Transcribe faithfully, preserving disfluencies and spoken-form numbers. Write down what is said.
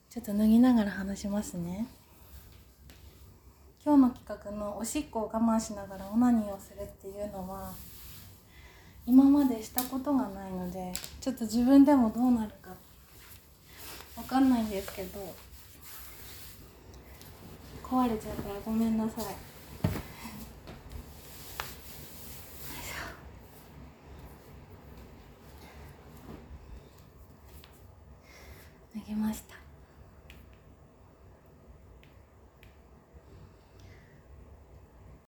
ちょっと脱ぎながら話しますね。今日の企画のおしっこを我慢しながらオナニーをするっていうのは今までしたことがないので、ちょっと自分でもどうなるかわかんないんですけど、壊れちゃったらごめんなさい。脱ぎました。